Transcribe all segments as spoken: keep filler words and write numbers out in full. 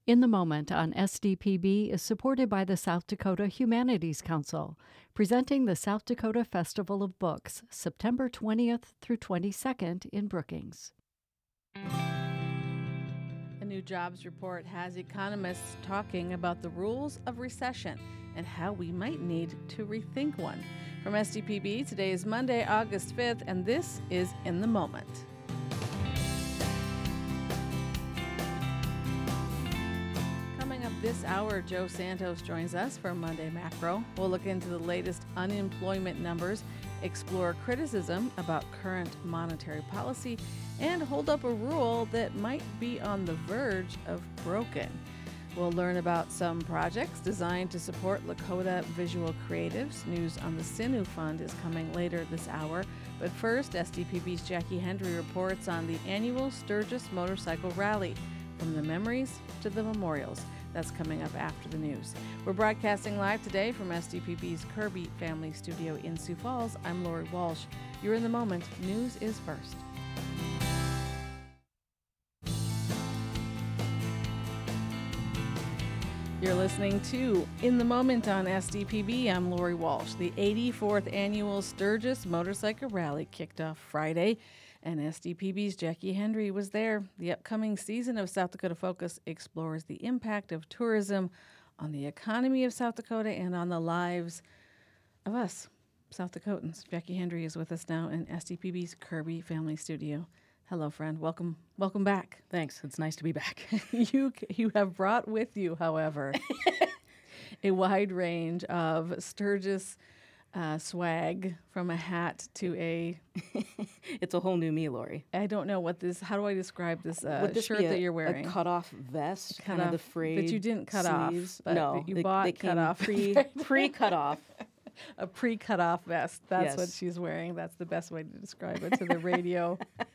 In the Moment on S D P B is supported by the South Dakota Humanities Council, presenting the South Dakota Festival of Books, September twentieth through twenty-second in Brookings. A new jobs report has economists talking about the rules of recession and how we might need to rethink one. From S D P B, today is Monday, August fifth, and this is In the Moment. Coming up this hour, Joe Santos joins us for Monday Macro. We'll look into the latest unemployment numbers, explore criticism about current monetary policy, and hold up a rule that might be on the verge of broken. We'll learn about some projects designed to support Lakota visual creatives. News on the Sinew Fund is coming later this hour. But first, S D P B's Jackie Hendry reports on the annual Sturgis Motorcycle Rally, from the memories to the memorials. That's coming up after the news. We're broadcasting live today from S D P B's Kirby Family Studio in Sioux Falls. I'm Lori Walsh. You're in the moment. News is first. You're listening to In the Moment on S D P B. I'm Lori Walsh. The eighty-fourth annual Sturgis Motorcycle Rally kicked off Friday, and S D P B's Jackie Hendry was there. The upcoming season of South Dakota Focus explores the impact of tourism on the economy of South Dakota and on the lives of us, South Dakotans. Jackie Hendry is with us now in S D P B's Kirby Family Studio. Hello, friend. Welcome, welcome back. Thanks. It's nice to be back. you you have brought with you, however, a wide range of Sturgis uh, swag, from a hat to a. It's a whole new me, Lori. I don't know what this. How do I describe this, uh, Would this shirt be a, that you're wearing? A cut-off vest, cut kind off, of the frayed that you didn't cut sleeves. off. But no, that you they, bought they cut off. Pre pre cut off. A pre-cut off vest. That's yes. what she's wearing. That's the best way to describe it to the radio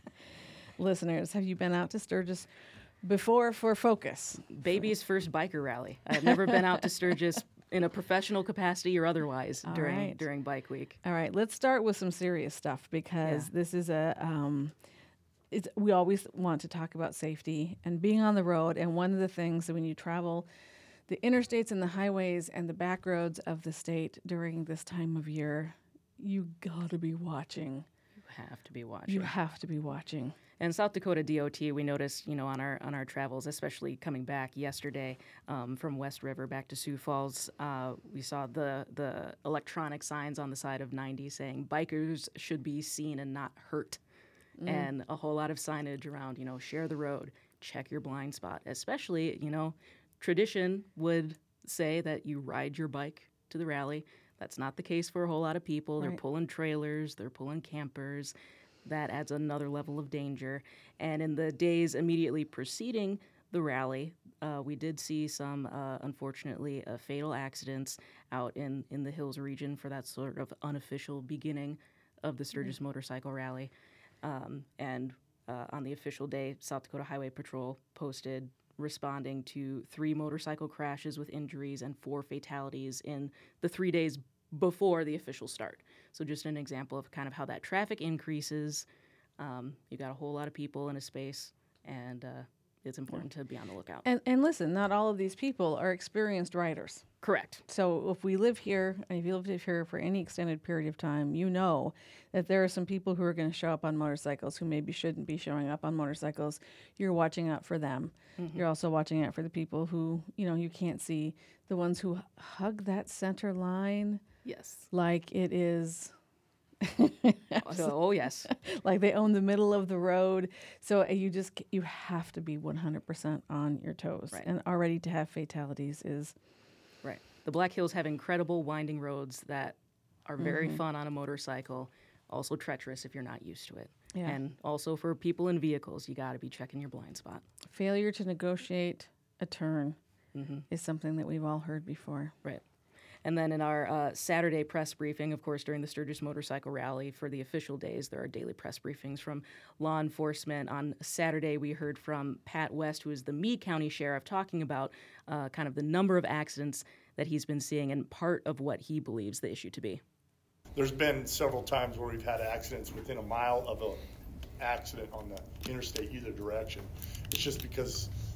listeners. Have you been out to Sturgis before for Focus? Baby's first biker rally. I've never been out to Sturgis in a professional capacity or otherwise All during right. during Bike Week. All right, let's start with some serious stuff, because Yeah. this is a um, it's, we always want to talk about safety and being on the road. And one of the things that when you travel the interstates and the highways and the back roads of the state during this time of year, you gotta be watching. You have to be watching. You have to be watching. And South Dakota D O T, we noticed, you know, on our on our travels, especially coming back yesterday um, from West River back to Sioux Falls, uh, we saw the the electronic signs on the side of ninety saying bikers should be seen and not hurt, mm. and a whole lot of signage around, you know, share the road, check your blind spot. Especially, you know, tradition would say that you ride your bike to the rally. That's not the case for a whole lot of people. Right. They're pulling trailers, they're pulling campers. That adds another level of danger. And in the days immediately preceding the rally, uh, we did see some, uh, unfortunately, uh, fatal accidents out in, in the Hills region for that sort of unofficial beginning of the Sturgis mm-hmm. Motorcycle Rally. Um, and uh, on the official day, South Dakota Highway Patrol posted responding to three motorcycle crashes with injuries and four fatalities in the three days before the official start. So just an example of kind of how that traffic increases. Um, you got a whole lot of people in a space, and uh, it's important yeah. to be on the lookout. And, and listen, not all of these people are experienced riders. Correct. So if we live here, and if you live here for any extended period of time, you know that there are some people who are going to show up on motorcycles who maybe shouldn't be showing up on motorcycles. You're watching out for them. Mm-hmm. You're also watching out for the people who, you know, you can't see, the ones who hug that center line. Yes. Like it is. Oh, yes. Like they own the middle of the road. So you just, you have to be one hundred percent on your toes. Right. And already to have fatalities is. Right. The Black Hills have incredible winding roads that are very mm-hmm. fun on a motorcycle, also treacherous if you're not used to it. Yeah. And also for people in vehicles, you got to be checking your blind spot. Failure to negotiate a turn mm-hmm. is something that we've all heard before. Right. And then in our uh, Saturday press briefing, of course, during the Sturgis Motorcycle Rally for the official days, there are daily press briefings from law enforcement. On Saturday, we heard from Pat West, who is the Meade County Sheriff, talking about uh, kind of the number of accidents that he's been seeing and part of what he believes the issue to be. There's been several times where we've had accidents within a mile of an accident on the interstate either direction. It's just because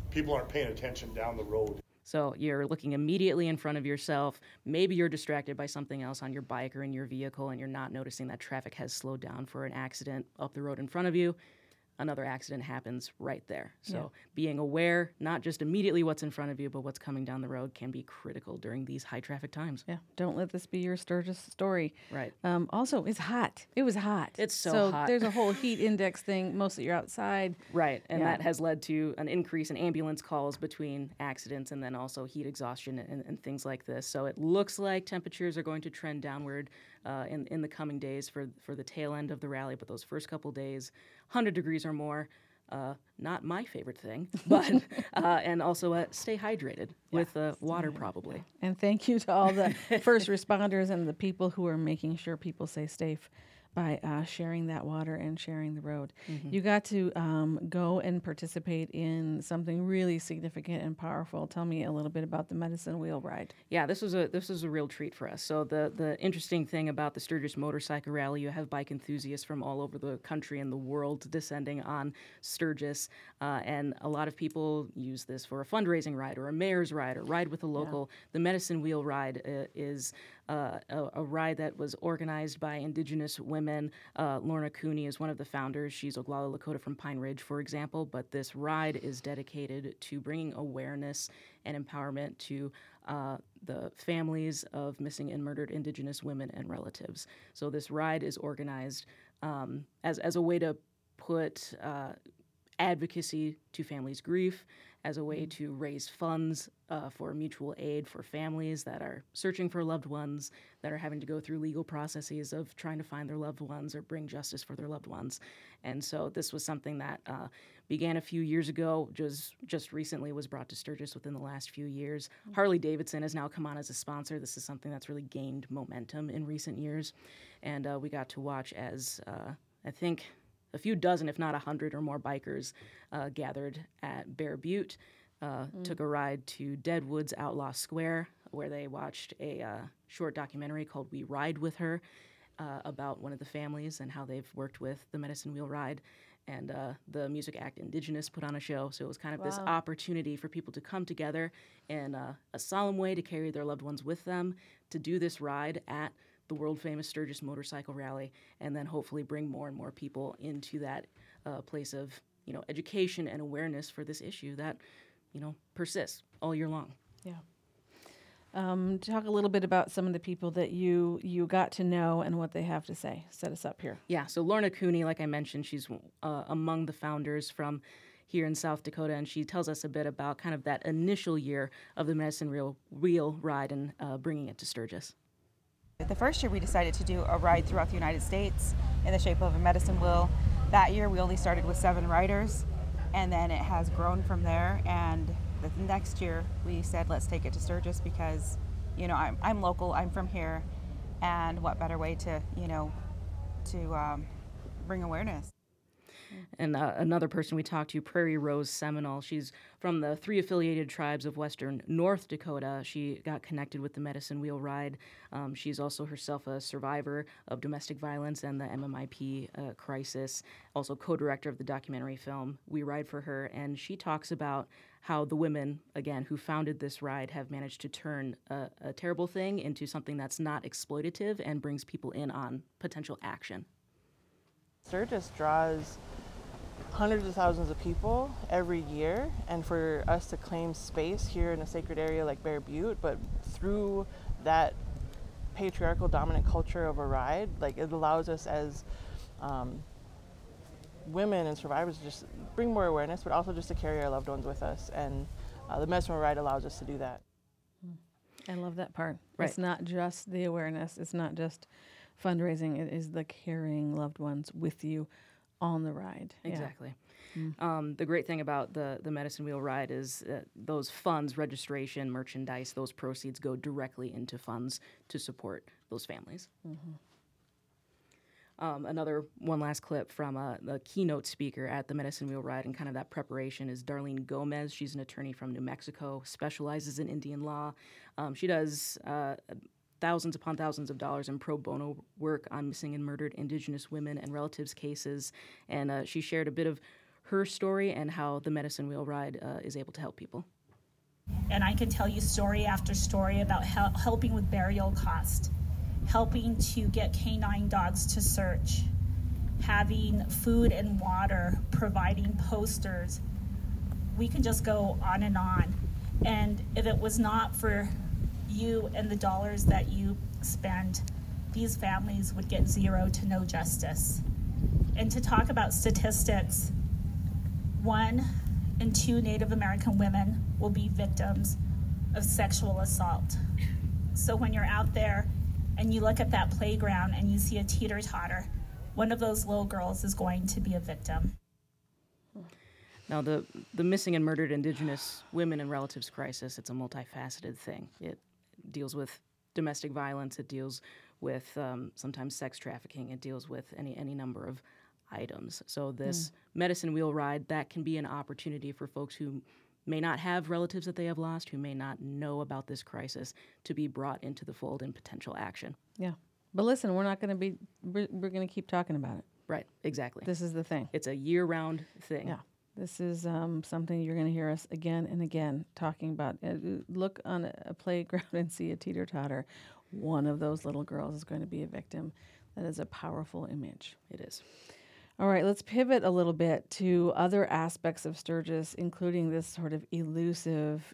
people aren't paying attention down the road. So you're looking immediately in front of yourself. Maybe you're distracted by something else on your bike or in your vehicle, and you're not noticing that traffic has slowed down for an accident up the road in front of you. Another accident happens right there. So Yeah. being aware, not just immediately what's in front of you, but what's coming down the road can be critical during these high traffic times. Yeah, don't let this be your Sturgis story. Right. Um, also, it's hot. It was hot. It's so so hot. there's a whole heat index thing. Mostly you're outside. Right, and Yeah. that has led to an increase in ambulance calls between accidents and then also heat exhaustion and, and things like this. So it looks like temperatures are going to trend downward uh, in, in the coming days for, for the tail end of the rally, but those first couple days, one hundred degrees or more. Uh, not my favorite thing, but uh, and also uh, stay hydrated with uh, water probably. And thank you to all the first responders and the people who are making sure people stay safe by uh, sharing that water and sharing the road. Mm-hmm. You got to um, go and participate in something really significant and powerful. Tell me a little bit about the Medicine Wheel Ride. Yeah, this was a this was a real treat for us. So the the interesting thing about the Sturgis Motorcycle Rally, you have bike enthusiasts from all over the country and the world descending on Sturgis, uh, and a lot of people use this for a fundraising ride or a mayor's ride or ride with a local. The Medicine Wheel Ride uh, is uh, a, a ride that was organized by Indigenous women. Uh, Lorna Cooney is one of the founders. She's Oglala Lakota from Pine Ridge, for example. But this ride is dedicated to bringing awareness and empowerment to uh, the families of missing and murdered Indigenous women and relatives. So this ride is organized um, as, as a way to put uh, advocacy to families' grief, as a way to raise funds uh, for mutual aid for families that are searching for loved ones, that are having to go through legal processes of trying to find their loved ones or bring justice for their loved ones. And so this was something that uh, began a few years ago, just, just recently was brought to Sturgis within the last few years. Mm-hmm. Harley-Davidson has now come on as a sponsor. This is something that's really gained momentum in recent years. And uh, we got to watch as, uh, I think, a few dozen, if not a hundred or more bikers uh, gathered at Bear Butte, uh, mm. took a ride to Deadwood's Outlaw Square, where they watched a uh, short documentary called We Ride With Her uh, about one of the families and how they've worked with the Medicine Wheel Ride. And uh, the Music Act Indigenous put on a show, so it was kind of wow. this opportunity for people to come together in uh, a solemn way to carry their loved ones with them, to do this ride at the world-famous Sturgis Motorcycle Rally, and then hopefully bring more and more people into that uh, place of, you know, education and awareness for this issue that, you know, persists all year long. Yeah. Um, talk a little bit about some of the people that you you got to know and what they have to say. Set us up here. Yeah, so Lorna Cooney, like I mentioned, she's uh, among the founders from here in South Dakota, and she tells us a bit about kind of that initial year of the Medicine Wheel, Wheel Ride and uh, bringing it to Sturgis. The first year we decided to do a ride throughout the United States in the shape of a medicine wheel. That year we only started with seven riders, and then it has grown from there. And the next year we said, let's take it to Sturgis because, you know, I'm, I'm local, I'm from here, and what better way to, you know, to um, bring awareness. And uh, another person we talked to, Prairie Rose Seminole, she's from the three affiliated tribes of western North Dakota. She got connected with the Medicine Wheel Ride. Um, she's also herself a survivor of domestic violence and the M M I P uh, crisis, also co-director of the documentary film We Ride for Her. And she talks about how the women, again, who founded this ride have managed to turn a, a terrible thing into something that's not exploitative and brings people in on potential action. Sturgis draws hundreds of thousands of people every year, and for us to claim space here in a sacred area like Bear Butte, but through that patriarchal dominant culture of a ride, like it allows us as um, women and survivors to just bring more awareness, but also just to carry our loved ones with us, and uh, the Medicine Wheel Ride allows us to do that. I love that part. Right. It's not just the awareness, it's not just fundraising, it is the carrying loved ones with you on the ride. Exactly. Yeah. Mm. Um, the great thing about the, the Medicine Wheel Ride is uh, those funds, registration, merchandise, those proceeds go directly into funds to support those families. Mm-hmm. Um, another one last clip from uh, the keynote speaker at the Medicine Wheel Ride and kind of that preparation is Darlene Gomez. She's an attorney from New Mexico, specializes in Indian law. Um, she does uh, thousands upon thousands of dollars in pro bono work on missing and murdered Indigenous women and relatives cases. And uh, she shared a bit of her story and how the Medicine Wheel Ride uh, is able to help people. And I can tell you story after story about hel- helping with burial cost, helping to get canine dogs to search, having food and water, providing posters. We can just go on and on. And if it was not for you and the dollars that you spend, these families would get zero to no justice. And to talk about statistics, one in two Native American women will be victims of sexual assault. So when you're out there and you look at that playground and you see a teeter-totter, one of those little girls is going to be a victim. Now, the, the missing and murdered Indigenous women and relatives crisis, it's a multifaceted thing. It deals with domestic violence, it deals with um, sometimes sex trafficking, it deals with any, any number of items. So this mm. Medicine Wheel Ride, that can be an opportunity for folks who may not have relatives that they have lost, who may not know about this crisis, to be brought into the fold in potential action. Yeah. But listen, we're not going to be, we're, we're going to keep talking about it. Right, exactly. This is the thing. It's a year-round thing. Yeah. This is um, something you're going to hear us again and again talking about. Uh, look on a, a playground and see a teeter-totter. One of those little girls is going to be a victim. That is a powerful image. It is. All right, let's pivot a little bit to other aspects of Sturgis, including this sort of elusive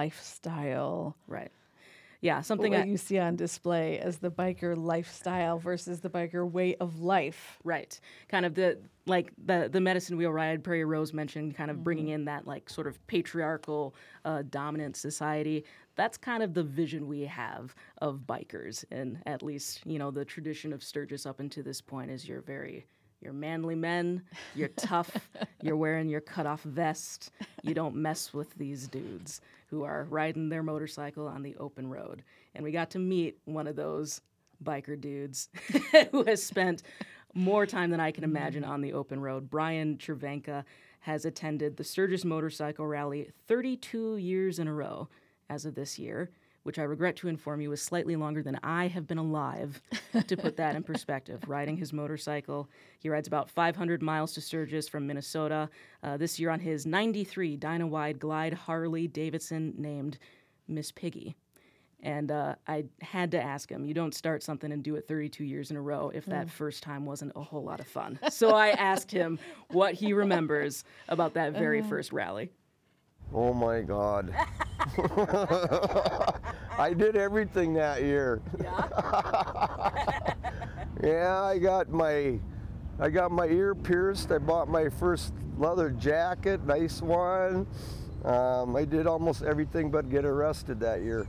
lifestyle. Right. Yeah, something what I, you see on display as the biker lifestyle versus the biker way of life. Right. Kind of the, like the, the Medicine Wheel Ride, Prairie Rose mentioned, kind of mm-hmm. bringing in that like sort of patriarchal uh, dominant society. That's kind of the vision we have of bikers. And at least, you know, the tradition of Sturgis up until this point is you're very... You're manly men, you're tough, you're wearing your cutoff vest, you don't mess with these dudes who are riding their motorcycle on the open road. And we got to meet one of those biker dudes who has spent more time than I can imagine on the open road. Brian Cervenka has attended the Sturgis Motorcycle Rally thirty-two years in a row as of this year, which I regret to inform you is slightly longer than I have been alive, to put that in perspective. Riding his motorcycle, he rides about five hundred miles to Sturgis from Minnesota. Uh, this year on his ninety-three Dynawide Glide Harley Davidson named Miss Piggy. And uh, I had to ask him, you don't start something and do it thirty-two years in a row if that mm. first time wasn't a whole lot of fun. So I asked him what he remembers about that very uh. first rally. Oh my God. I did everything that year. Yeah? Yeah, I got my I got my ear pierced. I bought my first leather jacket, nice one. Um, I did almost everything but get arrested that year.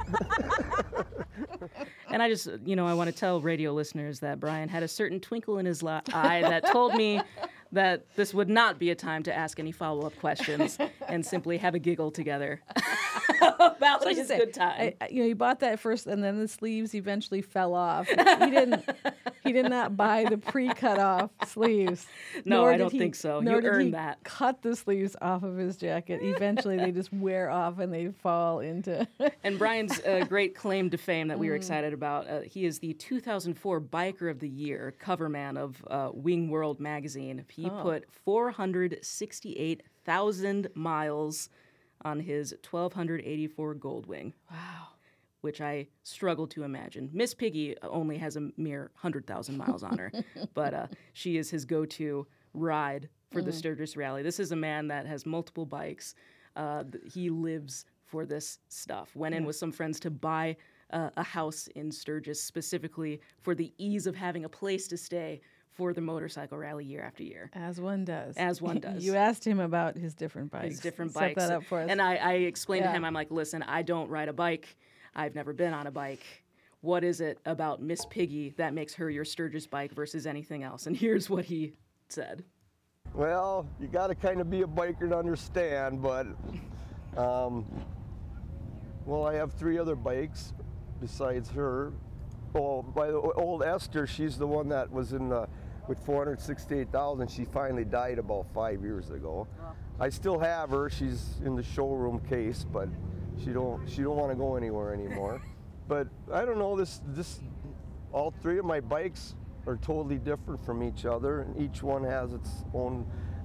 And I just, you know, I want to tell radio listeners that Brian had a certain twinkle in his la- eye that told me that this would not be a time to ask any follow-up questions and simply have a giggle together about his good time. I, you know, he bought that first, and then the sleeves eventually fell off. He didn't. He did not buy the pre-cut off sleeves. No, I don't he, think so. Nor You did earned he that. Cut the sleeves off of his jacket. Eventually, they just wear off and they fall into. And Brian's uh, great claim to fame that we were excited about. Uh, he is the two thousand four Biker of the Year cover man of uh, Wing World magazine. He oh. put four hundred sixty-eight thousand miles on his twelve eighty-four Goldwing. Wow. Which I struggle to imagine. Miss Piggy only has a mere one hundred thousand miles on her, but uh, she is his go-to ride for mm. the Sturgis Rally. This is a man that has multiple bikes. Uh, th- he lives for this stuff. Went in yeah. with some friends to buy uh, a house in Sturgis specifically for the ease of having a place to stay for the motorcycle rally year after year. As one does. As one does. You asked him about his different bikes. His different Set bikes. that up for us. And I, I explained yeah. to him, I'm like, listen, I don't ride a bike. I've never been on a bike. What is it about Miss Piggy that makes her your Sturgis bike versus anything else? And here's what he said. Well, you got to kind of be a biker to understand, but, um, well, I have three other bikes besides her. Oh, by the old Esther, she's the one that was in the, with four hundred sixty-eight thousand. She finally died about five years ago. Wow. I still have her. She's in the showroom case, but she don't she don't want to go anywhere anymore. But I don't know, this this all three of my bikes are totally different from each other, and each one has its own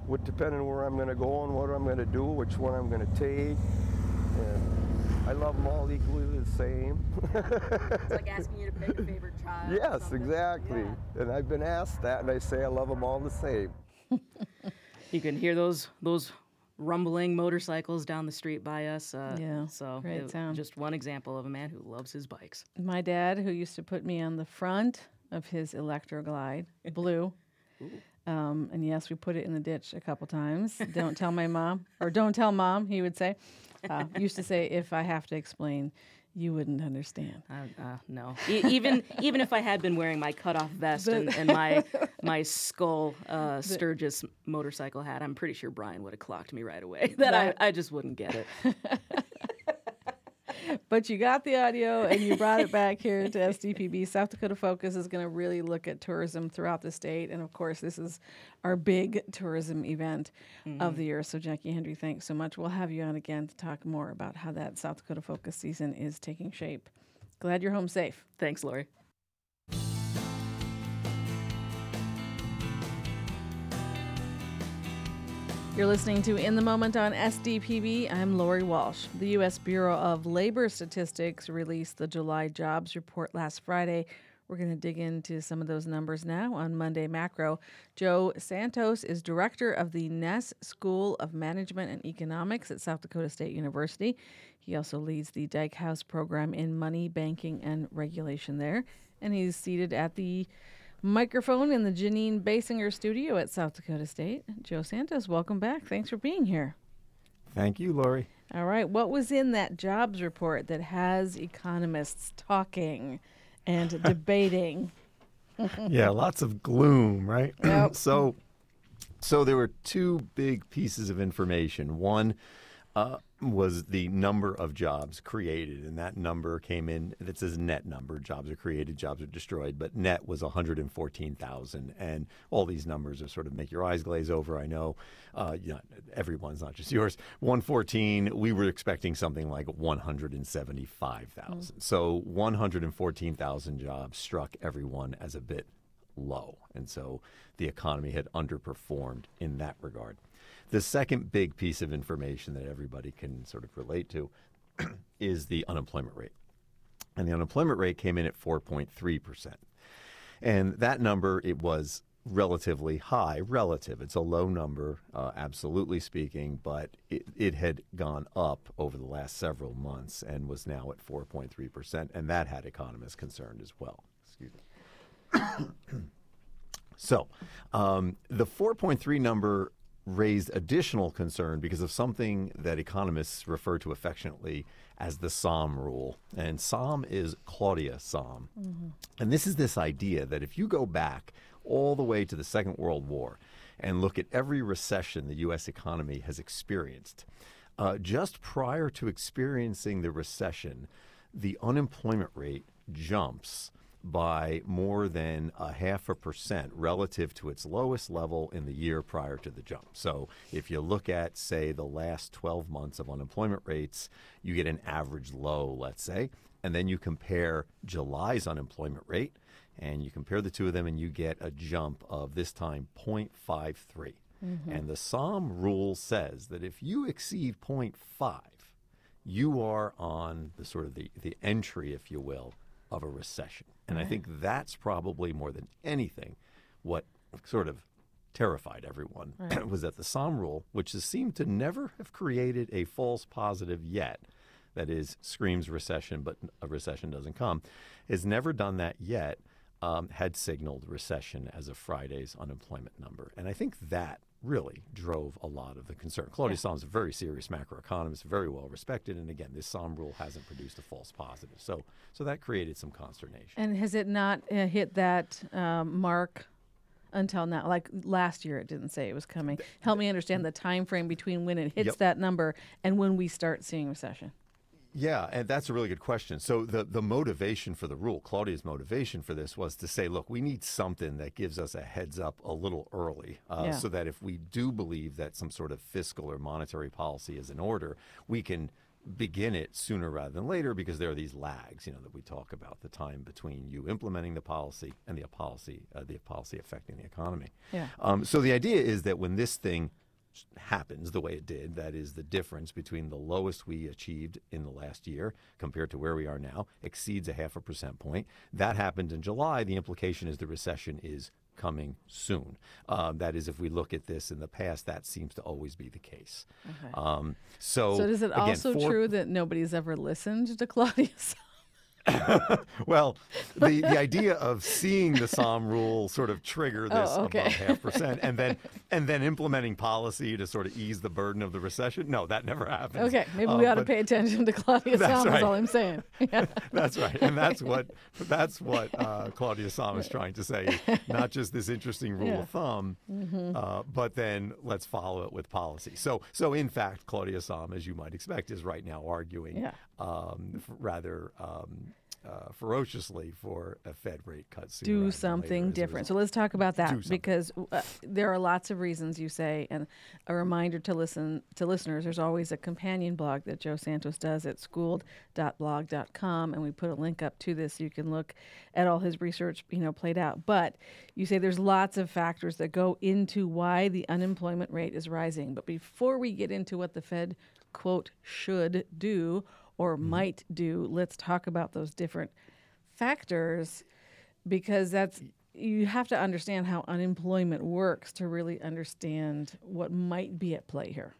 what depending where I'm going to go and what I'm going to do, which one I'm going to take. And I love them all equally the same. It's like asking you to pick a favorite child. Yes, exactly. Yeah. And I've been asked that, and I say I love them all the same. You can hear those those rumbling motorcycles down the street by us. Uh, Yeah, so great it- sound. just one example of a man who loves his bikes. My dad, who used to put me on the front of his Electroglide, blue. Um, and yes, we put it in the ditch a couple times. Don't tell my mom, or don't tell mom, he would say. Uh, used to say, if I have to explain, you wouldn't understand. Uh, uh, no, e- even even if I had been wearing my cutoff vest and, and my my skull uh, Sturgis motorcycle hat, I'm pretty sure Brian would have clocked me right away. That I, I just wouldn't get it. But you got the audio and you brought it back here to S D P B. South Dakota Focus is going to really look at tourism throughout the state. And of course, this is our big tourism event mm-hmm. of the year. So Jackie Hendry, thanks so much. We'll have you on again to talk more about how that South Dakota Focus season is taking shape. Glad you're home safe. Thanks, Lori. You're listening to In the Moment on S D P B. I'm Lori Walsh. The U S Bureau of Labor Statistics released the July jobs report last Friday. We're going to dig into some of those numbers now on Monday Macro. Joe Santos is director of the Ness School of Management and Economics at South Dakota State University. He also leads the Dyke House program in money, banking, and regulation there. And he's seated at the microphone in the Janine Basinger studio at South Dakota State. Joe Santos, welcome back. Thanks for being here. Thank you, Lori. All right. What was in that jobs report that has economists talking and debating? Yeah, lots of gloom, right? Yep. so, so there were two big pieces of information. One uh, was the number of jobs created, and that number came in, it says net number, jobs are created, jobs are destroyed, but net was one hundred fourteen thousand, and all these numbers are sort of make your eyes glaze over, I know. Uh, yeah, everyone's, not just yours. one fourteen, we were expecting something like one hundred seventy-five thousand. Mm. So one hundred fourteen thousand jobs struck everyone as a bit low, and so the economy had underperformed in that regard. The second big piece of information that everybody can sort of relate to is the unemployment rate. And the unemployment rate came in at four point three percent. And that number, it was relatively high, relative. It's a low number, uh, absolutely speaking, but it, it had gone up over the last several months and was now at four point three percent. And that had economists concerned as well. Excuse me. So um, the four point three number raised additional concern because of something that economists refer to affectionately as the Somm rule. And Somm is Claudia Somm. Mm-hmm. And this is this idea that if you go back all the way to the Second World War and look at every recession the U S economy has experienced, uh, just prior to experiencing the recession, the unemployment rate jumps by more than a half a percent relative to its lowest level in the year prior to the jump. So if you look at, say, the last twelve months of unemployment rates, you get an average low, let's say, and then you compare July's unemployment rate, and you compare the two of them, and you get a jump of this time zero point five three. Mm-hmm. And the Somm rule says that if you exceed zero point five, you are on the sort of the, the entry, if you will, of a recession. And right. I think that's probably more than anything what sort of terrified everyone right. was that the Somm rule, which has seemed to never have created a false positive yet, that is, screams recession, but a recession doesn't come, has never done that yet, um, had signaled recession as of Friday's unemployment number. And I think that really drove a lot of the concern. Claudia yeah. Somm is a very serious macroeconomist, very well respected, and again, this Somm rule hasn't produced a false positive. So so that created some consternation. And has it not uh, hit that um, mark until now? Like last year, it didn't say it was coming. Help me understand the time frame between when it hits yep. that number and when we start seeing recession. Yeah, and that's a really good question. So the, the motivation for the rule, Claudia's motivation for this was to say, look, we need something that gives us a heads up a little early uh, yeah. so that if we do believe that some sort of fiscal or monetary policy is in order, we can begin it sooner rather than later because there are these lags, you know, that we talk about, the time between you implementing the policy and the policy, uh, the policy affecting the economy. Yeah. Um, so the idea is that when this thing happens the way it did, that is the difference between the lowest we achieved in the last year compared to where we are now, exceeds a half a percent point. That happened in July. The implication is the recession is coming soon. Um, that is, if we look at this in the past, that seems to always be the case. Okay. Um, so, So is it again, also for- true that nobody's ever listened to Claudius? Well, the, the idea of seeing the Somme rule sort of trigger this Oh, okay. above half percent and then and then implementing policy to sort of ease the burden of the recession, no, that never happens. Okay, maybe Uh, we ought to but pay attention to Claudius That's Somme, is right. all I'm saying. Yeah. That's right, and that's what that's what uh, Claudia Somme is trying to say. Not just this interesting rule Yeah. of thumb, Mhm. uh, but then let's follow it with policy. So, so in fact, Claudia Somme, as you might expect, is right now arguing Yeah. um, f- rather um, uh, ferociously for a Fed rate cut. sooner Do rather than something later as a different. So result. let's talk about that Do something. because uh, there are lots of reasons you say, and a reminder to listen to listeners. There's always a companion blog that Joe Santos does at schooled dot blog dot com, and we put a link up to this so you can look at all his research, you know, played out. But you say there's lots of factors that go into why the unemployment rate is rising. But before we get into what the Fed quote should do or Mm-hmm. might do, let's talk about those different factors, because that's you have to understand how unemployment works to really understand what might be at play here.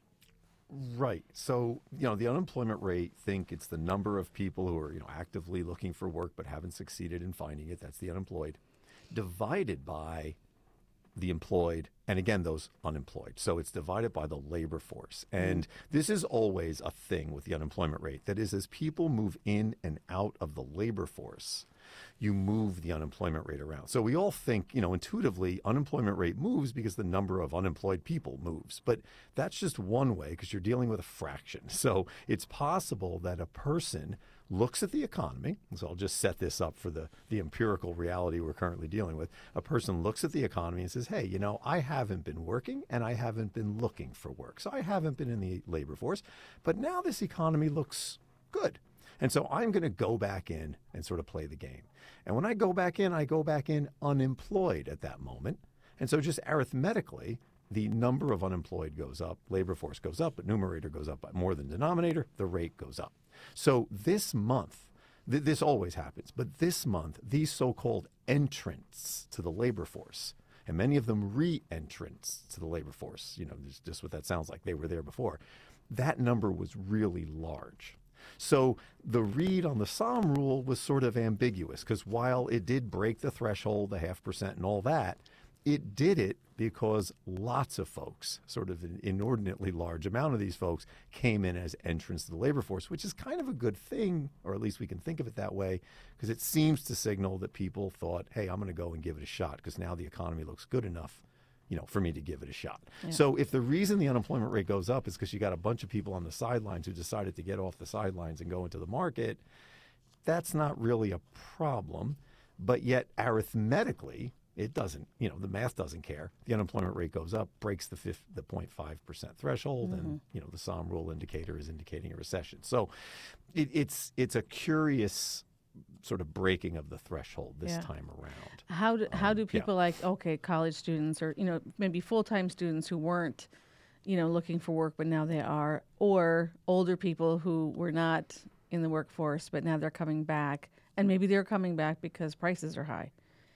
Right. So, you know, the unemployment rate, think it's the number of people who are, you know, actively looking for work but haven't succeeded in finding it. That's the unemployed, divided by the employed, and again, those unemployed. So it's divided by the labor force. And this is always a thing with the unemployment rate. That is, as people move in and out of the labor force, you move the unemployment rate around. So we all think, you know, intuitively, unemployment rate moves because the number of unemployed people moves. But that's just one way because you're dealing with a fraction. So it's possible that a person looks at the economy. So I'll just set this up for the, the empirical reality we're currently dealing with. A person looks at the economy and says, hey, you know, I haven't been working and I haven't been looking for work. So I haven't been in the labor force. But now this economy looks good. And so I'm going to go back in and sort of play the game. And when I go back in, I go back in unemployed at that moment. And so just arithmetically, the number of unemployed goes up, labor force goes up, but numerator goes up by more than denominator, the rate goes up. So this month, th- this always happens, but this month, these so-called entrants to the labor force, and many of them re-entrants to the labor force, you know, just, just what that sounds like, they were there before, that number was really large. So the read on the Somme rule was sort of ambiguous because while it did break the threshold, the half percent and all that, it did it because lots of folks, sort of an inordinately large amount of these folks, came in as entrants to the labor force, which is kind of a good thing, or at least we can think of it that way, because it seems to signal that people thought, hey, I'm going to go and give it a shot because now the economy looks good enough, you know, for me to give it a shot. Yeah. So if the reason the unemployment rate goes up is because you got a bunch of people on the sidelines who decided to get off the sidelines and go into the market, that's not really a problem. But yet arithmetically, it doesn't, you know, the math doesn't care. The unemployment rate goes up, breaks the fifth, the zero point five percent threshold, Mhm. and, you know, the Somme rule indicator is indicating a recession. So it, it's it's a curious sort of breaking of the threshold this Yeah. time around. How do, how Um, do yeah. people like, okay, college students or, you know, maybe full-time students who weren't, you know, looking for work, but now they are, or older people who were not in the workforce, but now they're coming back, and maybe they're coming back because prices are high.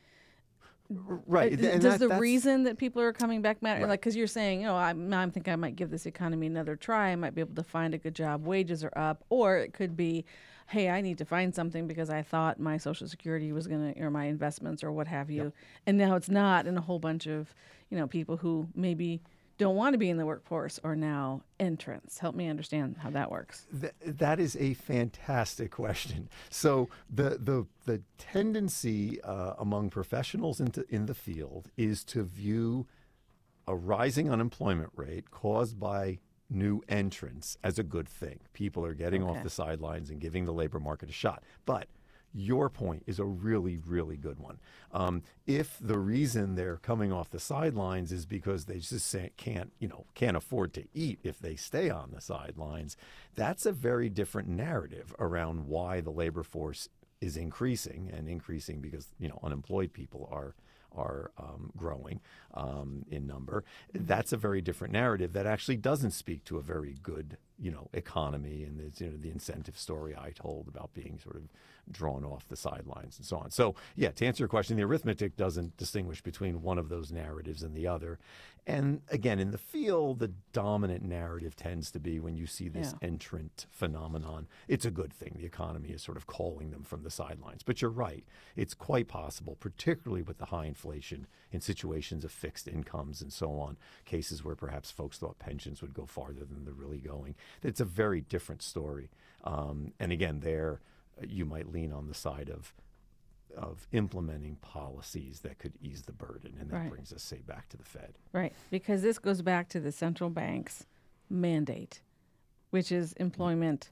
Right. Uh, and Does that- the that's- reason that people are coming back matter? Right. Like, because you're saying, you know, I'm, I'm thinking I might give this economy another try. I might be able to find a good job. Wages are up. Or it could be, hey, I need to find something because I thought my Social Security was going to, or my investments or what have you. Yep. And now it's not. And a whole bunch of, you know, people who maybe don't want to be in the workforce are now entrants. Help me understand how that works. Th- that is a fantastic question. So the the the tendency uh, among professionals into, in the field is to view a rising unemployment rate caused by new entrants as a good thing. People are getting Okay. off the sidelines and giving the labor market a shot. But your point is a really, really good one. Um, if the reason they're coming off the sidelines is because they just say, can't, you know, can't afford to eat if they stay on the sidelines, that's a very different narrative around why the labor force is increasing and increasing because, you know, unemployed people are are um, growing um, in number. That's a very different narrative that actually doesn't speak to a very good, you know, economy and the, you know, the incentive story I told about being sort of drawn off the sidelines and so on. So, yeah, to answer your question, the arithmetic doesn't distinguish between one of those narratives and the other. And again, in the field, the dominant narrative tends to be when you see this Yeah. entrant phenomenon, it's a good thing. The economy is sort of calling them from the sidelines. But you're right. It's quite possible, particularly with the high inflation in situations of fixed incomes and so on, cases where perhaps folks thought pensions would go farther than they're really going. It's a very different story. Um, and again, there you might lean on the side of of implementing policies that could ease the burden. And that Right. brings us, say, back to the Fed. Right, because this goes back to the central bank's mandate, which is employment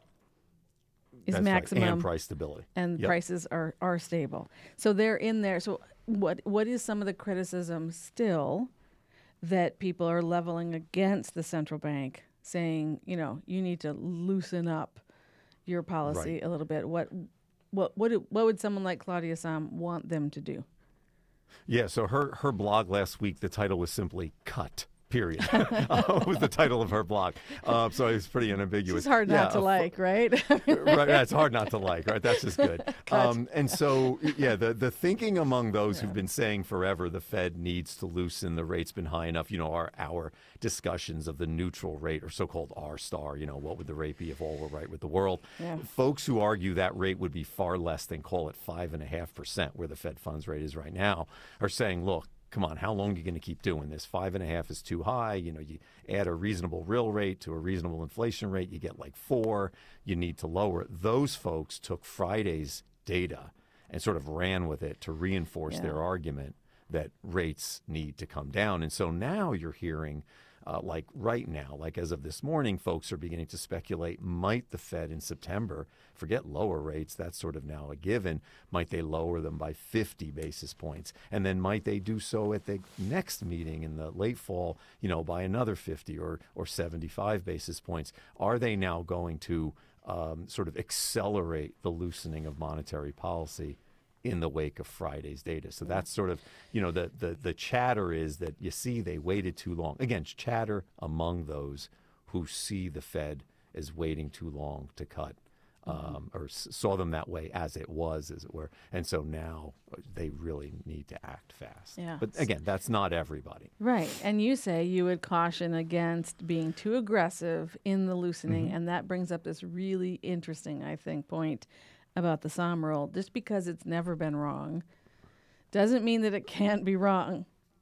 is That's right. maximum And price stability. and Yep. prices are, are stable. So they're in there. So what what is some of the criticism still that people are leveling against the central bank, saying, you know, you need to loosen up your policy Right. a little bit? What what what do, what would someone like Claudia Sahm want them to do? Yeah, so her, her blog last week, the title was simply Cut, period. uh, was the title of her blog. Uh, so it's pretty unambiguous. It's hard not Yeah, to a fu- like, right? right, yeah, it's hard not to like, right? That's just good. Um, and so, yeah, the, the thinking among those who've been saying forever the Fed needs to loosen, the rate's been high enough, you know, our, our discussions of the neutral rate or so-called R star, you know, what would the rate be if all were right with the world? Yeah. Folks who argue that rate would be far less than, call it five and a half percent, where the Fed funds rate is right now, are saying, look, come on, how long are you going to keep doing this? Five and a half is too high. You know, you add a reasonable real rate to a reasonable inflation rate, you get like four. You need to lower it. Those folks took Friday's data and sort of ran with it to reinforce Yeah. their argument that rates need to come down. And so now you're hearing, uh, like right now, like as of this morning, folks are beginning to speculate, might the Fed in September, forget lower rates, that's sort of now a given, might they lower them by fifty basis points? And then might they do so at the next meeting in the late fall, you know, by another fifty or, or seventy-five basis points? Are they now going to um, sort of accelerate the loosening of monetary policy in the wake of Friday's data? So that's sort of, you know, the, the, the chatter is that, you see, they waited too long. Again, chatter among those who see the Fed as waiting too long to cut, um, or s- saw them that way as it was, as it were. And so now they really need to act fast. Yeah. But again, that's not everybody. Right. And you say you would caution against being too aggressive in the loosening. And that brings up this really interesting, I think, point about the Sahm rule. Just because it's never been wrong doesn't mean that it can't be wrong.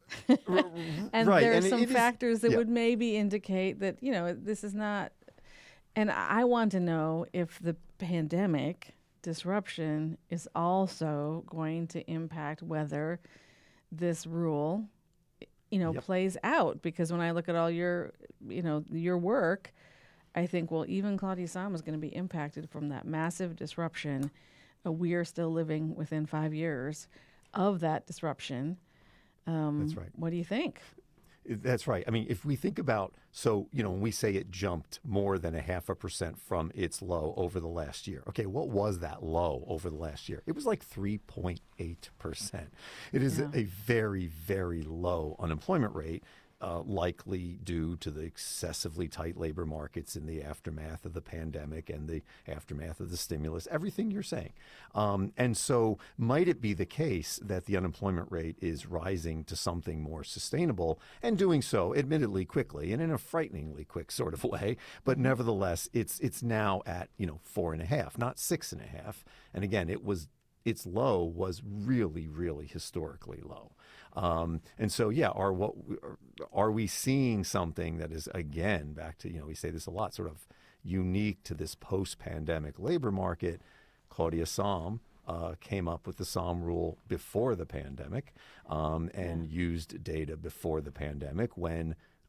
And right, there are and it- some it is- factors that yeah. would maybe indicate that, you know, this is not. And I want to know if the pandemic disruption is also going to impact whether this rule, you know, Yep. plays out. Because when I look at all your, you know, your work, I think, well, even Claudia Sahm is going to be impacted from that massive disruption. Uh, we are still living within five years of that disruption. Um, That's right. What do you think? That's right. I mean, if we think about, so, you know, when we say it jumped more than a half a percent from its low over the last year, okay, what was that low over the last year? It was like three point eight percent. It is Yeah. a very, very low unemployment rate, uh, likely due to the excessively tight labor markets in the aftermath of the pandemic and the aftermath of the stimulus, everything you're saying. Um, and so might it be the case that the unemployment rate is rising to something more sustainable and doing so, admittedly, quickly and in a frighteningly quick sort of way, but nevertheless, it's it's now at, you know, four and a half, not six and a half. And again, it was its low was really, really historically low. Um, and so, yeah, are what are we seeing something that is, again, back to, you know, we say this a lot, sort of unique to this post-pandemic labor market? Claudia Sahm uh, came up with the Sahm rule before the pandemic um, and used data before the pandemic when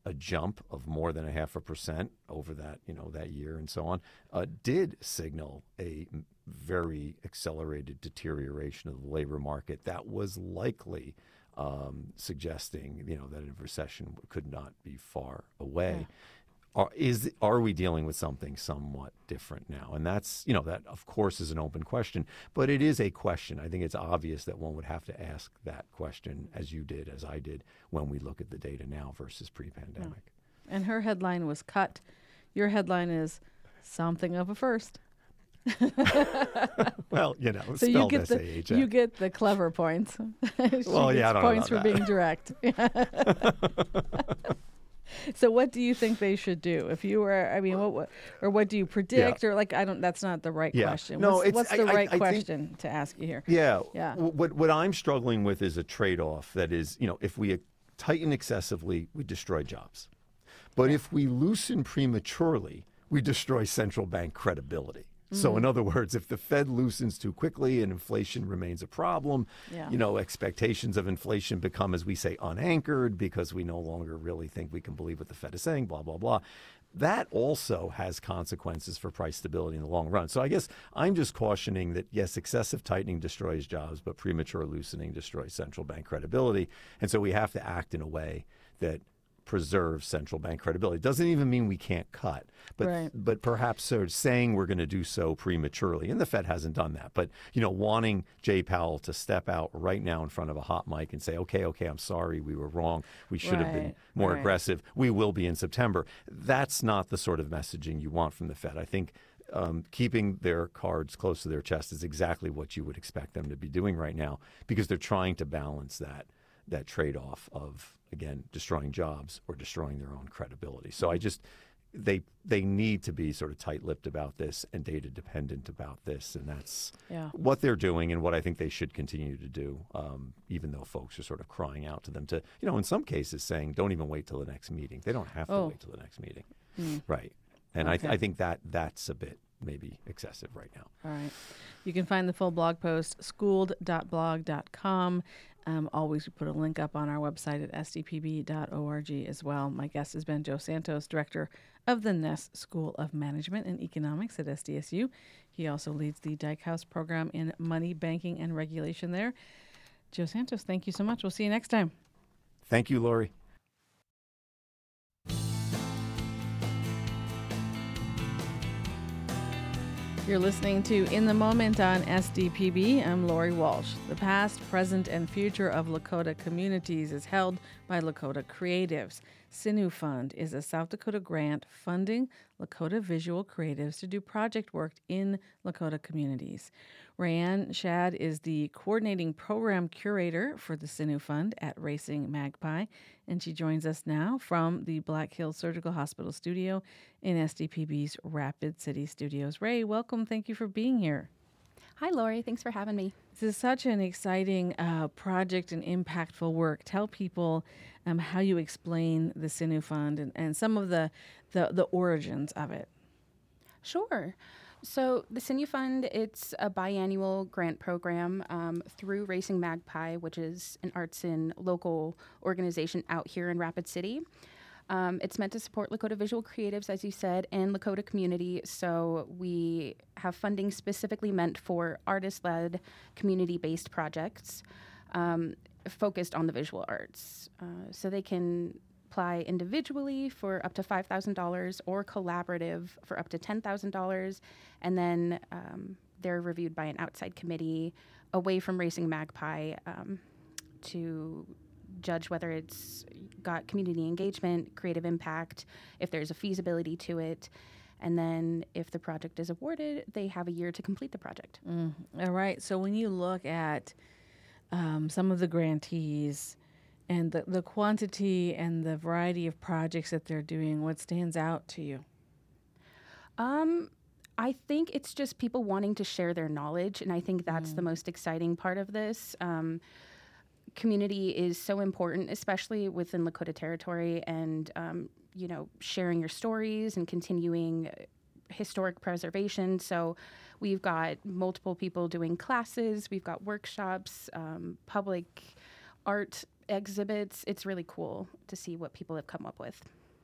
a jump of more than a half a percent over that, you know, that year and so on, uh, did signal a very accelerated deterioration of the labor market that was likely um, suggesting, you know, that a recession could not be far away. Yeah. Are, is are we dealing with something somewhat different now? And that's, you know, that of course is an open question, but it is a question. I think it's obvious that one would have to ask that question, as you did, as I did, when we look at the data now versus pre-pandemic. Yeah. And her headline was cut. Your headline is something of a first. Well, you know, so you get the you get the clever points. Well, yeah, I don't points know for about being direct. So what do you think they should do if you were? I mean, what, what or what do you predict? Yeah. Or like, I don't. That's not the right yeah. question. No, what's, it's, what's the I, right I, I question think, to ask you here? Yeah, yeah. What what I'm struggling with is a trade-off. That is, you know, if we tighten excessively, we destroy jobs, but if we loosen prematurely, we destroy central bank credibility. So in other words, if the Fed loosens too quickly and inflation remains a problem, yeah. you know, expectations of inflation become, as we say, unanchored because we no longer really think we can believe what the Fed is saying, blah, blah, blah. That also has consequences for price stability in the long run. So I guess I'm just cautioning that, yes, excessive tightening destroys jobs, but premature loosening destroys central bank credibility. And so we have to act in a way that preserve central bank credibility. It doesn't even mean we can't cut, but right. but perhaps sort of saying we're going to do so prematurely, and the Fed hasn't done that. But you know, wanting Jay Powell to step out right now in front of a hot mic and say, "Okay, okay, I'm sorry, we were wrong. We should right. have been more right. aggressive. We will be in September." That's not the sort of messaging you want from the Fed. I think um, keeping their cards close to their chest is exactly what you would expect them to be doing right now, because they're trying to balance that that trade-off of, again, destroying jobs or destroying their own credibility. So I just, they they need to be sort of tight-lipped about this and data-dependent about this, and that's yeah. what they're doing and what I think they should continue to do, um, even though folks are sort of crying out to them to, you know, in some cases saying, don't even wait till the next meeting. They don't have to oh. wait till the next meeting. Mm. Right. And okay. I, th- I think that that's a bit maybe excessive right now. All right. You can find the full blog post, schooled dot blog dot com. Um, always we put a link up on our website at s d p b dot org as well. My guest has been Joe Santos, director of the Ness School of Management and Economics at S D S U. He also leads the Dyke House program in money, banking, and regulation there. Joe Santos, thank you so much. We'll see you next time. Thank you, Lori. You're listening to In the Moment on S D P B. I'm Lori Walsh. The past, present, and future of Lakota communities is held by Lakota Creatives. Sinew Fund is a South Dakota grant funding Lakota visual creatives to do project work in Lakota communities. Rayanne Shad is the coordinating program curator for the Sinew Fund at Racing Magpie, and she joins us now from the Black Hills Surgical Hospital studio in S D P B's Rapid City Studios. Ray, welcome. Thank you for being here. Hi, Lori. Thanks for having me. This is such an exciting uh, project and impactful work. Tell people um, how you explain the Sinew Fund and, and some of the, the, the origins of it. Sure. So the Sinew Fund, it's a biannual grant program um, through Racing Magpie, which is an arts and local organization out here in Rapid City. Um, it's meant to support Lakota visual creatives, as you said, and Lakota community. So we have funding specifically meant for artist-led, community-based projects um, focused on the visual arts. Uh, so they can apply individually for up to five thousand dollars or collaborative for up to ten thousand dollars. And then um, they're reviewed by an outside committee away from Racing Magpie um, to judge whether it's got community engagement, creative impact, if there's a feasibility to it. And then if the project is awarded, they have a year to complete the project. Mm. All right. So when you look at um, some of the grantees and the, the quantity and the variety of projects that they're doing, what stands out to you? Um, I think it's just people wanting to share their knowledge, and I think that's mm. the most exciting part of this. Um, community is so important, especially within Lakota territory, and um, you know, sharing your stories and continuing historic preservation. So we've got multiple people doing classes, we've got workshops, um, public art exhibits. It's really cool to see what people have come up with.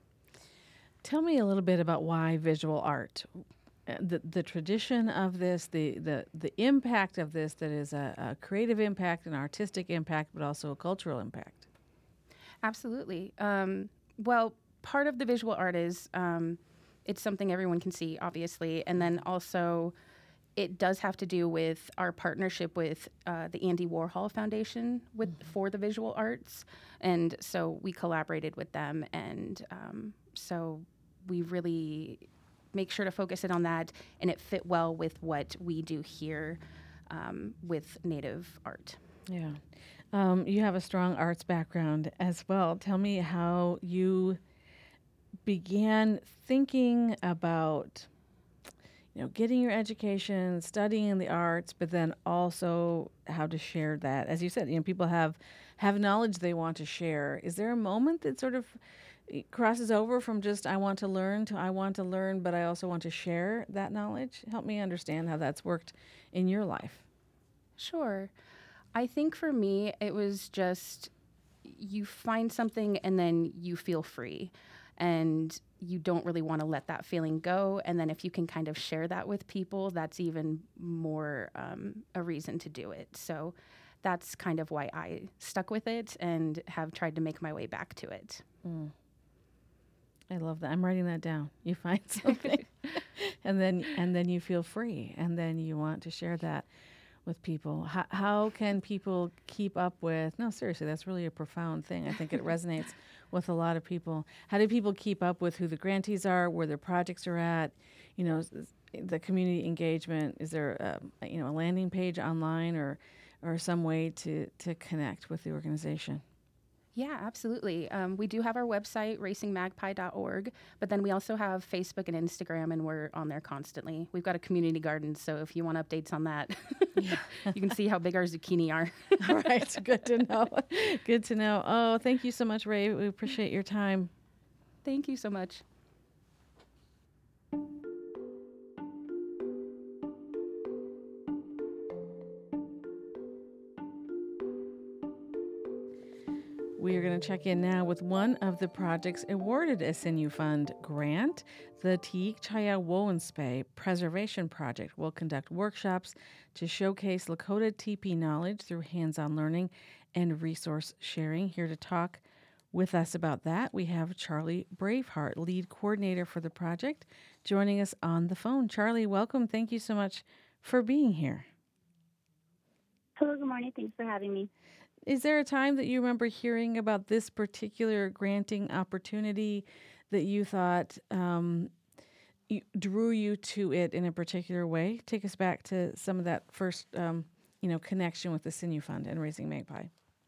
Tell me a little bit about why visual art, uh, the the tradition of this, the the the impact of this that is a, a creative impact, an artistic impact, but also a cultural impact. Absolutely. Um, well, part of the visual art is um, it's something everyone can see, obviously, and then also it does have to do with our partnership with uh, the Andy Warhol Foundation with mm-hmm. for the visual arts, and so we collaborated with them, and um, so we really make sure to focus it on that, and it fit well with what we do here um, with Native art. Yeah. Um, you have a strong arts background as well. Tell me how you began thinking about, you know, getting your education, studying the arts, but then also how to share that. As you said, you know, people have have knowledge they want to share. Is there a moment that sort of crosses over from just I want to learn to I want to learn, but I also want to share that knowledge? Help me understand how that's worked in your life. Sure. I think for me, it was just you find something and then you feel free and you don't really want to let that feeling go. And then if you can kind of share that with people, that's even more um, a reason to do it. So that's kind of why I stuck with it and have tried to make my way back to it. Mm. I love that. I'm writing that down. You find something and then and then you feel free and then you want to share that with people. How, how can people keep up with, no, seriously, that's really a profound thing. I think it resonates with a lot of people. How do people keep up with who the grantees are, where their projects are at, you know, the community engagement? Is there a, you know, a landing page online or or some way to, to connect with the organization? Yeah, absolutely. Um, we do have our website, racing magpie dot org, but then we also have Facebook and Instagram, and we're on there constantly. We've got a community garden, so if you want updates on that, yeah. you can see how big our zucchini are. All right, good to know. Good to know. Oh, thank you so much, Ray. We appreciate your time. Thank you so much. We are going to check in now with one of the projects awarded a Sinew Fund grant. The Tiik Chaya Wowenspay Preservation Project will conduct workshops to showcase Lakota teepee knowledge through hands-on learning and resource sharing. Here to talk with us about that, we have Charlie Braveheart, lead coordinator for the project, joining us on the phone. Charlie, welcome. Thank you so much for being here. Hello, good morning. Thanks for having me. Is there a time that you remember hearing about this particular granting opportunity that you thought um, you, drew you to it in a particular way? Take us back to some of that first, um, you know, connection with the Sinew Fund and Raising Magpie.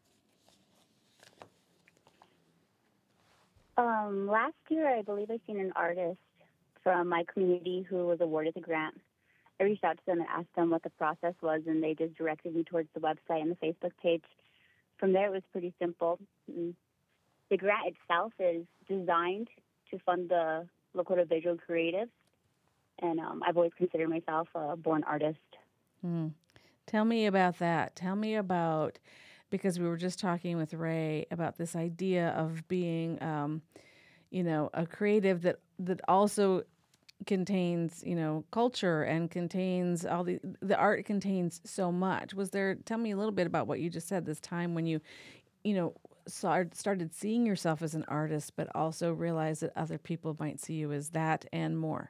Um, last year, I believe I seen an artist from my community who was awarded the grant. I reached out to them and asked them what the process was, and they just directed me towards the website and the Facebook page. From there, it was pretty simple. The grant itself is designed to fund the Lakota visual creatives, and um, I've always considered myself a born artist. Mm. Tell me about that. Tell me about, because we were just talking with Ray about this idea of being, um, you know, a creative that that also contains, you know, culture and contains all the, the art contains so much. Was there, tell me a little bit about what you just said, this time when you, you know, saw, started seeing yourself as an artist, but also realized that other people might see you as that and more.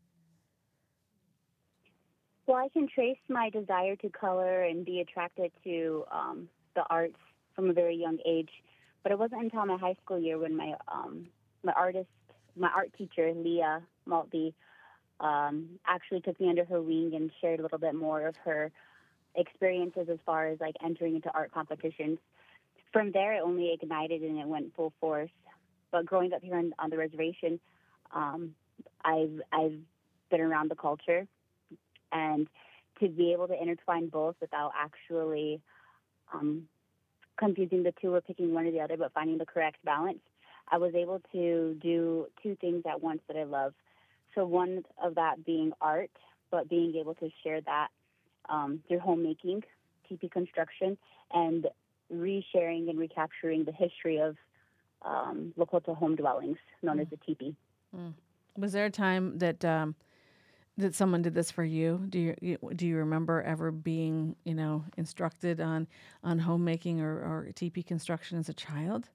Well, I can trace my desire to color and be attracted to um, the arts from a very young age, but it wasn't until my high school year when my um, my artist, my art teacher, Leah Maltby, um, actually took me under her wing and shared a little bit more of her experiences as far as like entering into art competitions. From there, it only ignited and it went full force. But growing up here on, on the reservation, um, I've I've been around the culture, and to be able to intertwine both without actually um, confusing the two or picking one or the other, but finding the correct balance, I was able to do two things at once that I love. So one of that being art, but being able to share that um, through homemaking, teepee construction, and resharing and recapturing the history of um, Lakota home dwellings, known mm. as the teepee. Mm. Was there a time that um, that someone did this for you? Do you do you remember ever being, you know, instructed on on homemaking or, or teepee construction as a child?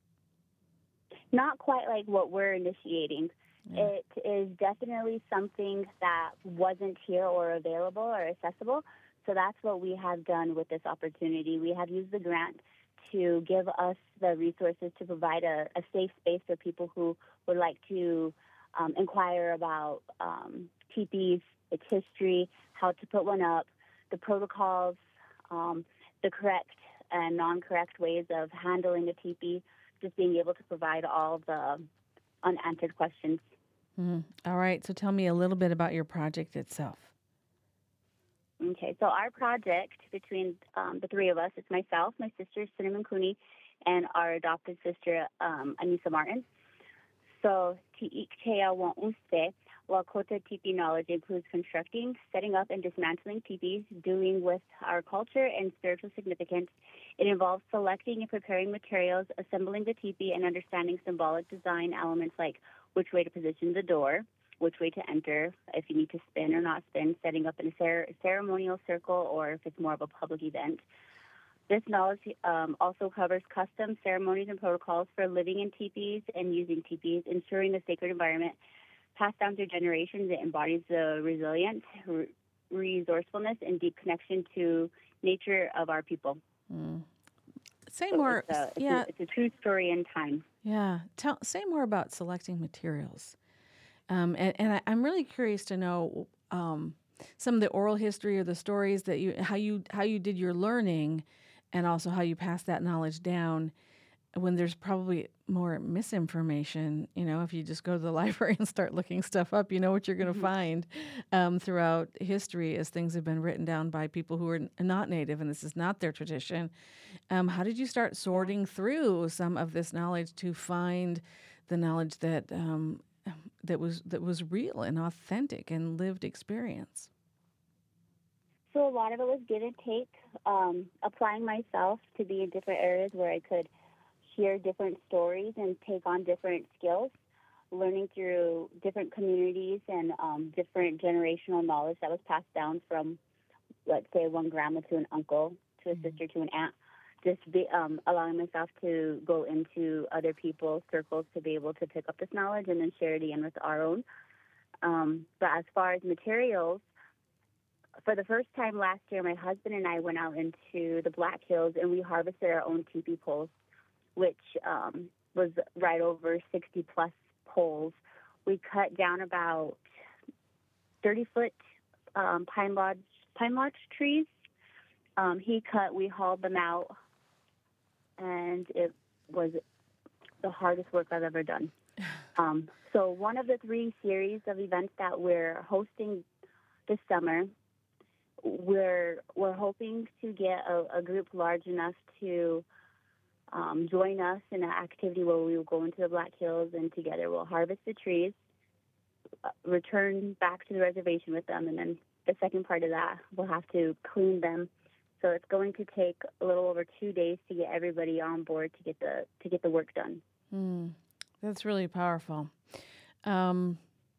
Not quite like what we're initiating. Yeah. It is definitely something that wasn't here or available or accessible. So that's what we have done with this opportunity. We have used the grant to give us the resources to provide a, a safe space for people who would like to um, inquire about um, teepees, its history, how to put one up, the protocols, um, the correct and non-correct ways of handling a teepee, just being able to provide all the unanswered questions. Mm-hmm. All right, so tell me a little bit about your project itself. Okay, so our project between um, the three of us, it's myself, my sister Cinnamon Cooney, and our adopted sister um, Anissa Martin. So Ti'iktea Wa'unse, Lakota teepee knowledge includes constructing, setting up, and dismantling teepees, dealing with our culture and spiritual significance. It involves selecting and preparing materials, assembling the teepee, and understanding symbolic design elements like which way to position the door, which way to enter, if you need to spin or not spin, setting up in a cer- ceremonial circle, or if it's more of a public event. This knowledge um, also covers custom ceremonies and protocols for living in teepees and using teepees, ensuring the sacred environment passed down through generations. It embodies the resilience, re- resourcefulness, and deep connection to nature of our people. Mm. Say so more. It's a, it's yeah, a, it's a true story in time. Yeah. Tell say more about selecting materials. Um, and and I, I'm really curious to know um, some of the oral history or the stories that you how you how you did your learning, and also how you passed that knowledge down. When there's probably more misinformation, you know, if you just go to the library and start looking stuff up, you know what you're going to mm-hmm. find um, throughout history as things have been written down by people who are n- not Native, and this is not their tradition. Um, how did you start sorting through some of this knowledge to find the knowledge that um, that was that was real and authentic and lived experience? So a lot of it was give and take, um, applying myself to be in different areas where I could hear different stories and take on different skills, learning through different communities and um, different generational knowledge that was passed down from, let's say, one grandma to an uncle, to a mm-hmm. sister to an aunt. Just be, um, allowing myself to go into other people's circles to be able to pick up this knowledge and then share it again with our own. Um, but as far as materials, for the first time last year, my husband and I went out into the Black Hills and we harvested our own teepee poles, which um, was right over sixty plus poles. We cut down about thirty foot um, pine lodge pine lodge trees. Um, he cut, we hauled them out, and it was the hardest work I've ever done. Um, so one of the three series of events that we're hosting this summer, we're we're hoping to get a, a group large enough to Um, join us in an activity where we will go into the Black Hills and together we'll harvest the trees, uh, return back to the reservation with them, and then the second part of that, we'll have to clean them. So it's going to take a little over two days to get everybody on board to get the to get the work done. Mm, that's really powerful. Um,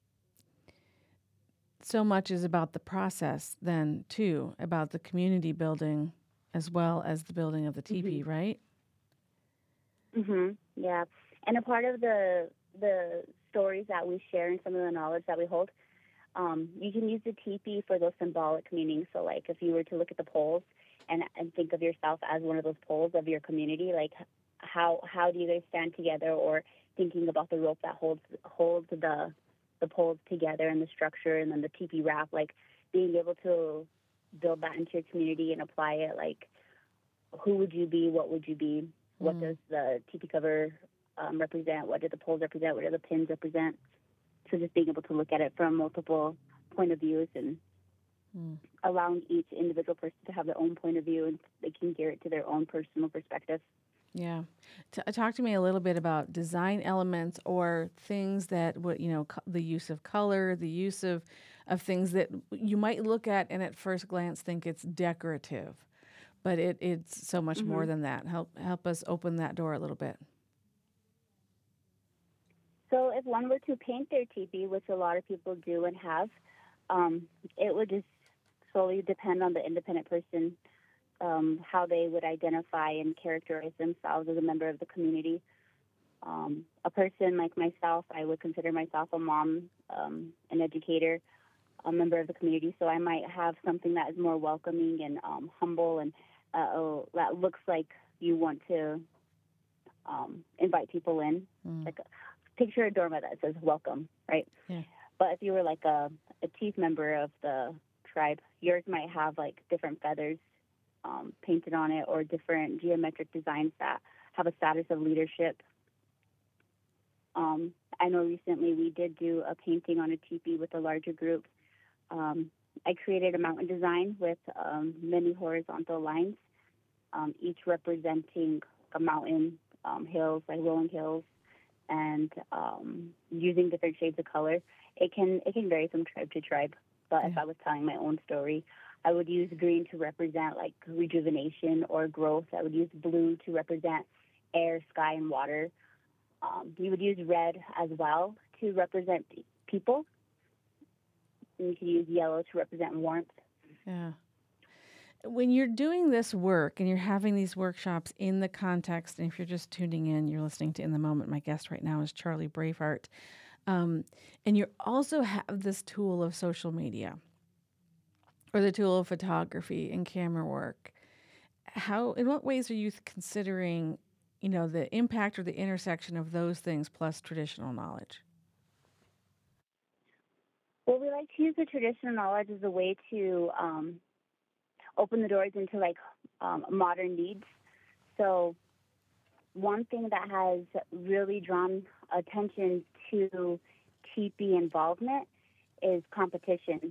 so much is about the process then, too, about the community building as well as the building of the teepee, mm-hmm. right? Mhm. Yeah, and a part of the the stories that we share and some of the knowledge that we hold, um, you can use the teepee for those symbolic meanings. So, like, if you were to look at the poles and and think of yourself as one of those poles of your community, like how how do you guys stand together? Or thinking about the rope that holds holds the the poles together and the structure, and then the teepee wrap, like being able to build that into your community and apply it. Like, who would you be? What would you be? What mm. does the teepee cover um, represent? What do the poles represent? What do the pins represent? So just being able to look at it from multiple point of views and mm. allowing each individual person to have their own point of view, and they can gear it to their own personal perspective. Yeah. T- talk to me a little bit about design elements or things that, what you know, co- the use of color, the use of, of things that you might look at and at first glance think it's decorative. but it, it's so much Mhm. more than that. Help help us open that door a little bit. So if one were to paint their teepee, which a lot of people do and have, um, it would just solely depend on the independent person, um, how they would identify and characterize themselves as a member of the community. Um, a person like myself, I would consider myself a mom, um, an educator, a member of the community. So I might have something that is more welcoming and um, humble, and uh, oh, that looks like you want to um, invite people in. Mm. Like, picture a doormat that says "welcome," right? Yeah. But if you were like a, a chief member of the tribe, yours might have like different feathers um, painted on it, or different geometric designs that have a status of leadership. Um, I know recently we did do a painting on a teepee with a larger group. Um, I created a mountain design with um, many horizontal lines, um, each representing a mountain, um, hills, like rolling hills, and um, using different shades of color. It can it can vary from tribe to tribe, but Yeah. if I was telling my own story, I would use green to represent like rejuvenation or growth. I would use blue to represent air, sky, and water. Um, you would use red as well to represent people. And you could use yellow to represent warmth. Yeah. When you're doing this work and you're having these workshops in the context, and if you're just tuning in, you're listening to In the Moment. My guest right now is Charlie Braveheart. Um, and you also have this tool of social media, or the tool of photography and camera work. How, in what ways are you considering, you know, the impact or the intersection of those things plus traditional knowledge? Well, we like to use the traditional knowledge as a way to um, open the doors into like um, modern needs. So one thing that has really drawn attention to teepee involvement is competition.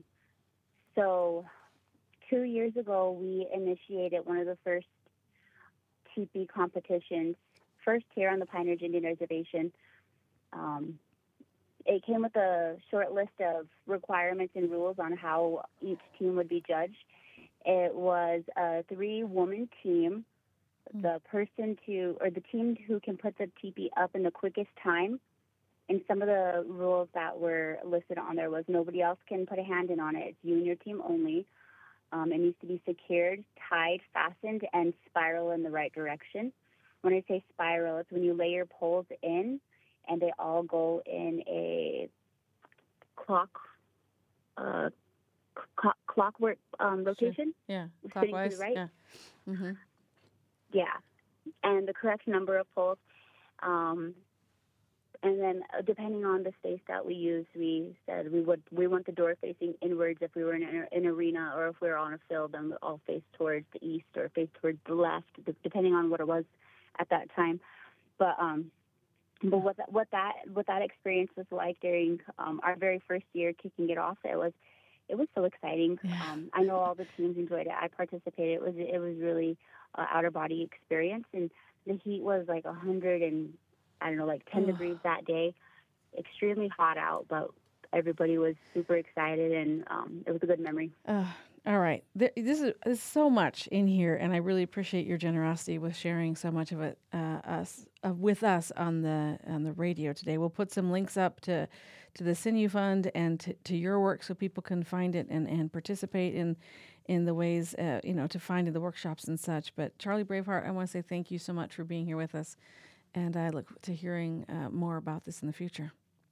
So two years ago, we initiated one of the first teepee competitions, first here on the Pine Ridge Indian Reservation. Um, it came with a short list of requirements and rules on how each team would be judged. It was a three-woman team. The person to, or the team who can put the teepee up in the quickest time. And some of the rules that were listed on there was nobody else can put a hand in on it. It's you and your team only. Um, it needs to be secured, tied, fastened, and spiral in the right direction. When I say spiral, it's when you lay your poles in and they all go in a clock, uh, clock clockwork um, rotation. Sure. Yeah, spinning to clockwise. the right. Yeah. Mm-hmm. Yeah, and the correct number of poles. Um, and then uh, depending on the space that we use, we said we would we want the door facing inwards if we were in an, an arena, or if we were on a field, then we'll all face towards the east or face towards the left, depending on what it was at that time. But um, but what that, what that what that experience was like during um, our very first year kicking it off, it was it was so exciting. Yeah. Um, I know all the teams enjoyed it. I participated. It was it was really uh, outer body experience, and the heat was like a hundred and I don't know, like ten Ugh. degrees that day. Extremely hot out, but everybody was super excited, and um, it was a good memory. Uh, all right. There, this is there's so much in here, and I really appreciate your generosity with sharing so much of it uh, us uh, with us on the on the radio today. We'll put some links up to to the Sinew Fund and to, to your work so people can find it and, and participate in in the ways uh, you know to find in the workshops and such. But Charlie Braveheart, I want to say thank you so much for being here with us, and I look to hearing uh, more about this in the future.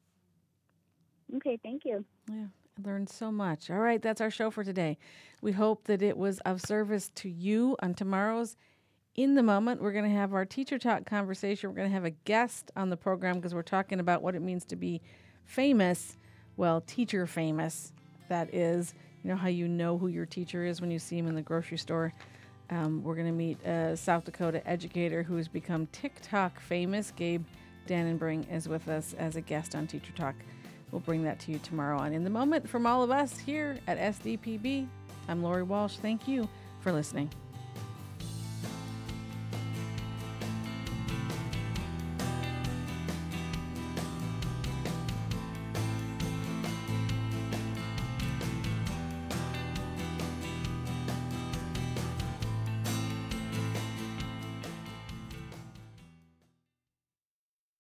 Okay, thank you. Yeah, I learned so much. All right, that's our show for today. We hope that it was of service to you. On tomorrow's In the Moment, we're going to have our teacher talk conversation. We're going to have a guest on the program because we're talking about what it means to be famous. Well, teacher famous, that is. You know how you know who your teacher is when you see him in the grocery store. Um, we're going to meet a South Dakota educator who has become TikTok famous. Gabe Dannenbring is with us as a guest on Teacher Talk. We'll bring that to you tomorrow on In the Moment. From all of us here at S D P B, I'm Lori Walsh. Thank you for listening.